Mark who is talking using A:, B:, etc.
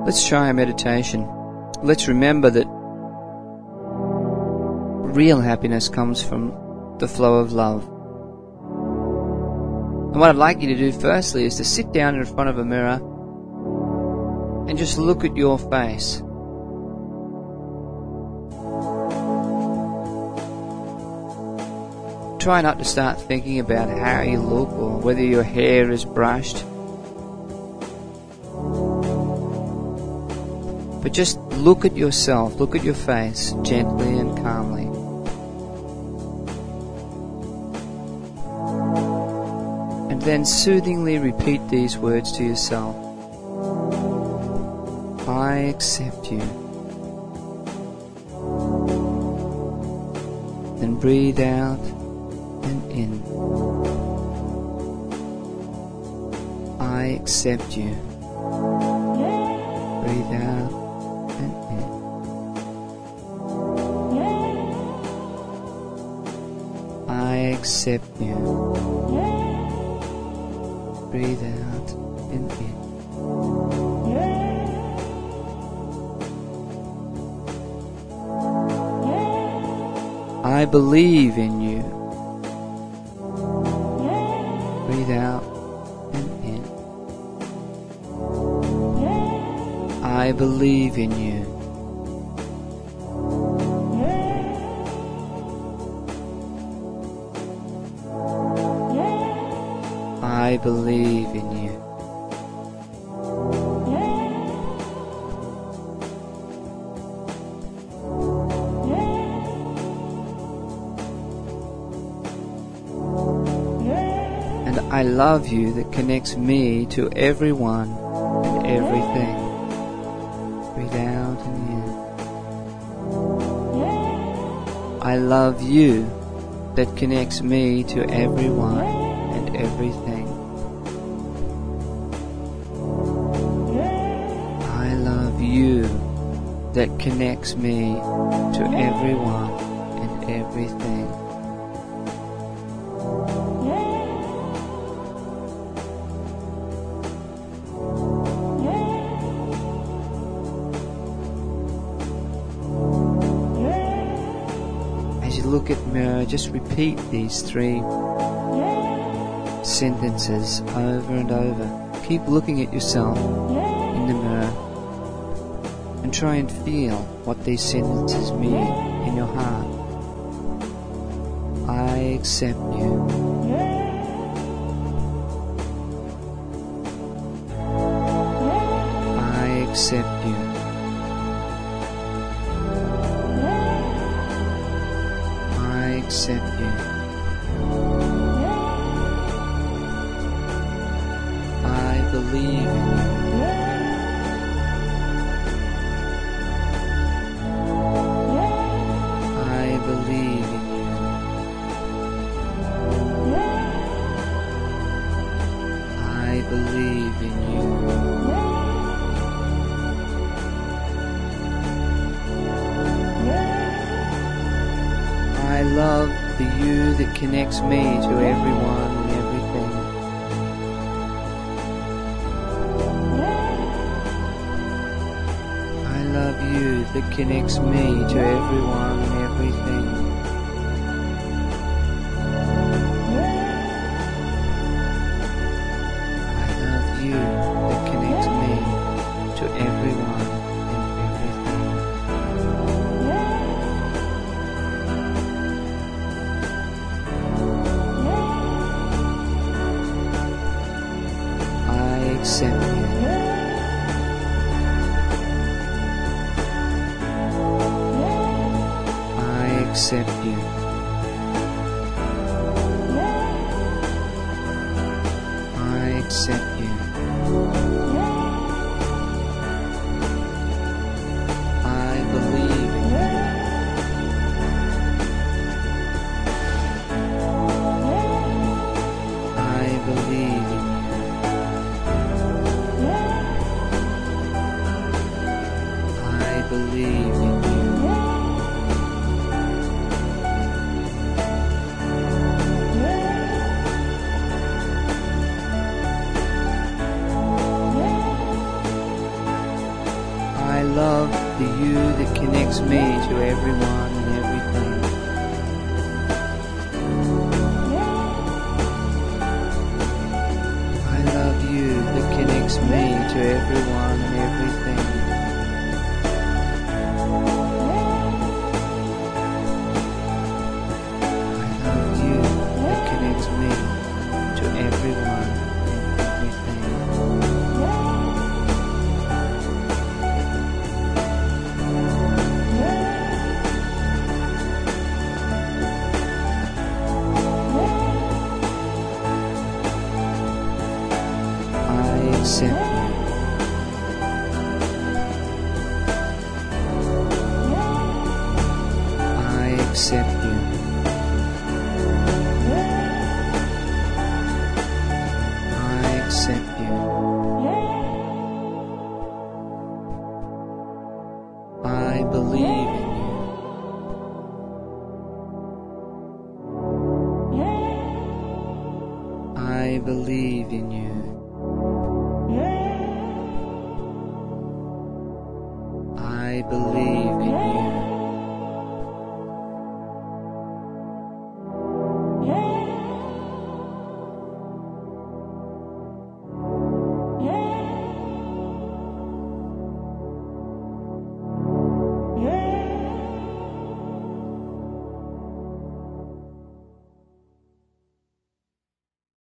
A: Let's try a meditation. Let's remember that real happiness comes from the flow of love. And what I'd like you to do firstly is to sit down in front of a mirror and just look at your face. Try not to start thinking about how you look or whether your hair is brushed. But just look at yourself, look at your face gently and calmly. And then soothingly repeat these words to yourself. I accept you. Then breathe out and in. I accept you. Breathe out and in. I accept you. Breathe out and in. I believe in you. Breathe out and in. I believe in you. I believe in you. And I love you that connects me to everyone and everything. Breathe out and in. I love you that connects me to everyone and everything. I love you that connects me to everyone and everything. As you look at the mirror, just repeat these 3 sentences over and over. Keep looking at yourself in the mirror and try and feel what these sentences mean in your heart. I accept you. I accept you. I accept you. I believe in you. I believe in you. I believe in you. I love the you that connects me to everyone and everything. I love you that connects me to everyone and everything. I love you that connects me to everyone and everything. I accept you. I accept you. I accept you. I believe in you. I believe in you. I believe in you. love the you that connects me to everyone and everything. I love you that connects me to everyone and everything. I love you that connects me to everyone and everything. Accept you. I accept you. I accept you. I believe in you. I believe in you. I believe in you.